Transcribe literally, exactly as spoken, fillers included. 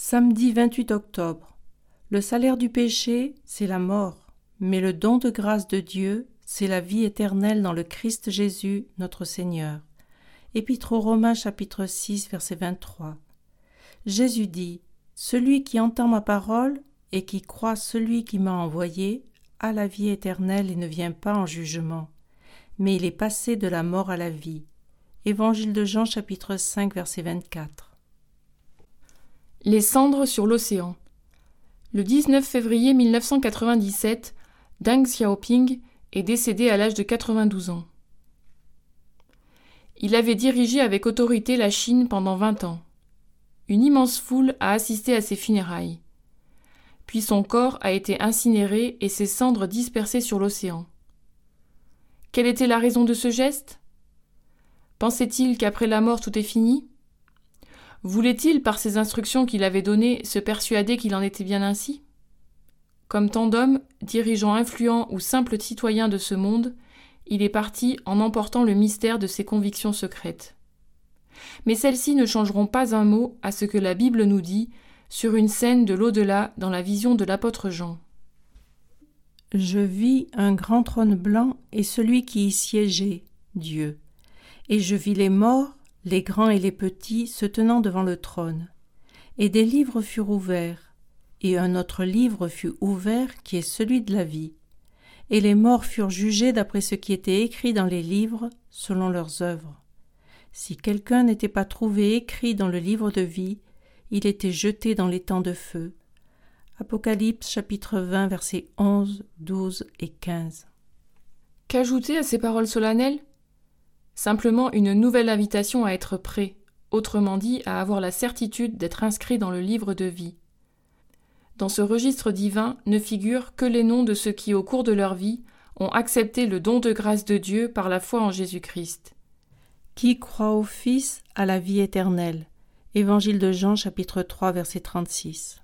Samedi vingt-huit octobre. Le salaire du péché, c'est la mort, mais le don de grâce de Dieu, c'est la vie éternelle dans le Christ Jésus, notre Seigneur. Épître aux Romains, chapitre six, verset vingt-trois. Jésus dit : Celui qui entend ma parole et qui croit celui qui m'a envoyé a la vie éternelle et ne vient pas en jugement, mais il est passé de la mort à la vie. Évangile de Jean, chapitre cinq, verset vingt-quatre. Les cendres sur l'océan. Le dix-neuf février mille neuf cent quatre-vingt-dix-sept, Deng Xiaoping est décédé à l'âge de quatre-vingt-douze ans. Il avait dirigé avec autorité la Chine pendant vingt ans. Une immense foule a assisté à ses funérailles. Puis son corps a été incinéré et ses cendres dispersées sur l'océan. Quelle était la raison de ce geste ? Pensait-il qu'après la mort tout est fini ? Voulait-il, par ces instructions qu'il avait données, se persuader qu'il en était bien ainsi ? Comme tant d'hommes, dirigeants influents ou simples citoyens de ce monde, il est parti en emportant le mystère de ses convictions secrètes. Mais celles-ci ne changeront pas un mot à ce que la Bible nous dit sur une scène de l'au-delà dans la vision de l'apôtre Jean. Je vis un grand trône blanc et celui qui y siégeait, Dieu. Et je vis les morts, les grands et les petits, se tenant devant le trône. Et des livres furent ouverts, et un autre livre fut ouvert qui est celui de la vie. Et les morts furent jugés d'après ce qui était écrit dans les livres, selon leurs œuvres. Si quelqu'un n'était pas trouvé écrit dans le livre de vie, il était jeté dans l'étang de feu. Apocalypse chapitre vingt, versets onze, douze et quinze. Qu'ajouter à ces paroles solennelles ? Simplement une nouvelle invitation à être prêt, autrement dit à avoir la certitude d'être inscrit dans le livre de vie. Dans ce registre divin ne figurent que les noms de ceux qui, au cours de leur vie, ont accepté le don de grâce de Dieu par la foi en Jésus-Christ. Qui croit au Fils a la vie éternelle. Évangile de Jean, chapitre trois, verset trente-six.